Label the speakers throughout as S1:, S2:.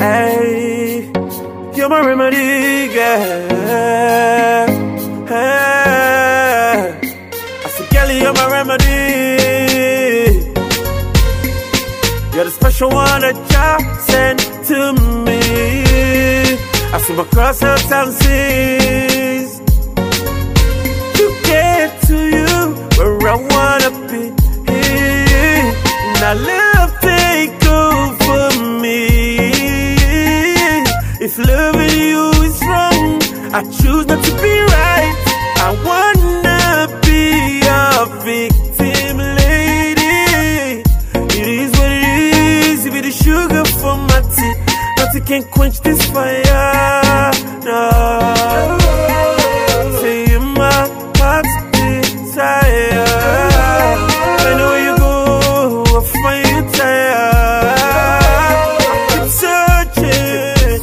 S1: Hey, you're my remedy, yeah. Hey, I said, Kelly, you're my remedy. You're the special one that God sent to me. I swim across earth and seas to get to you where I wanna be. Now love take over me. If loving you is wrong, I choose not to be right. I wanna be a victim, lady. It is what it is. If it is sugar for my tea, nothing can quench this fire. No. Say you're my heart's desire. I know where you go, I'll find you tired. I keep searching,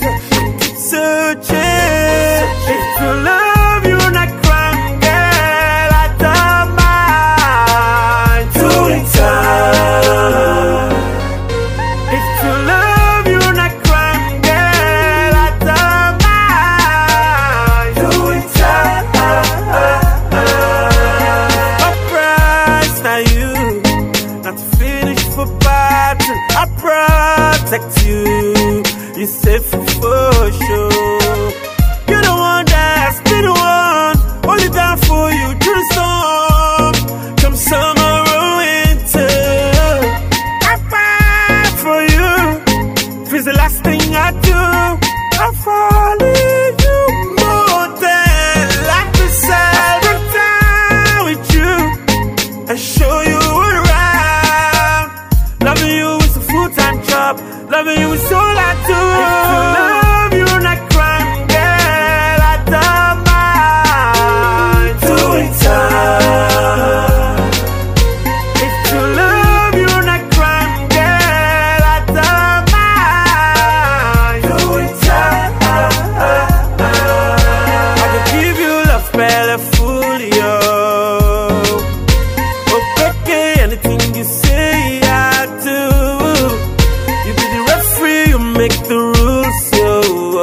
S1: if you love, you're not crying, girl, I don't mind doing time. If you love, you're not crying, girl, I don't mind doing time. My prize, not you, not to finish for battle. I protect you, you safe for sure. You're the one that's been the one, hold it down for you through the storm. Come summer or winter, I fight for you. If it's the last thing I do, I fall in you more than life beside. I spend time with you and show you around. Loving you is a full-time job. Loving you is all I do. If you love, you're not crying, girl, I don't mind doing time. If you love, you're not crying, girl, I don't mind doing time. I can give you love, belly full, yo. Oh, baby, anything you say, I do. You be the referee, you make the rules, yo.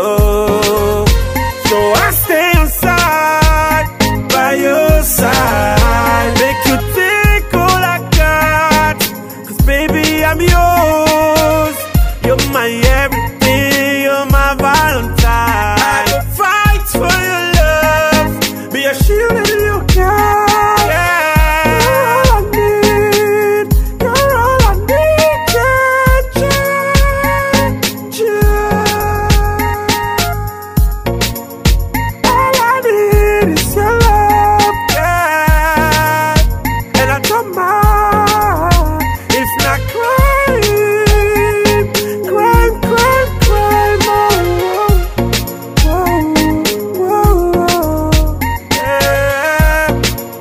S1: So I stay inside, by your side. Make you take all I got, 'cause baby, I'm yours. You're my everything, you're my Valentine. I will fight for your love, be a shield in your God. Yeah, you're all I need, yeah, yeah. All I need is your love, yeah. And I don't mind if not crying, crying, crying, crying, oh, oh, oh, yeah,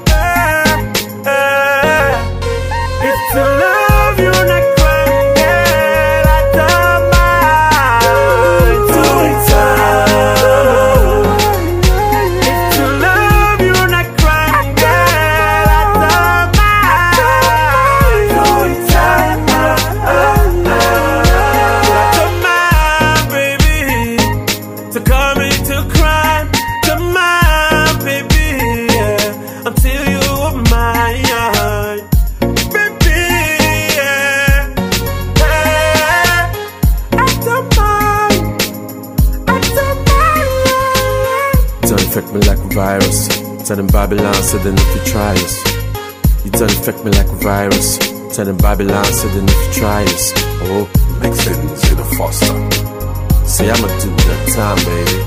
S1: yeah. If you love, you're not crying, girl, I don't mind doing time. If you love, you're not crying, girl, I don't mind doing time. I don't mind, baby, to come into crime. Don't mind, baby, yeah, until you are mine, baby, yeah, yeah. I don't mind, I don't mind, yeah.
S2: Don't infect me like a virus. Tell them Babylon, so then if you try us. You don't infect me like a virus. Tell them Babylon, so then if you try us. Oh,
S3: Makes sense, you're the foster.
S2: say I'ma do that time, baby.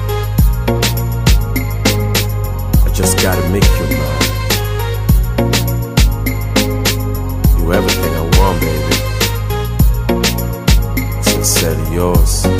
S2: I just gotta make you mine. You everything I want, baby. Sincerely yours.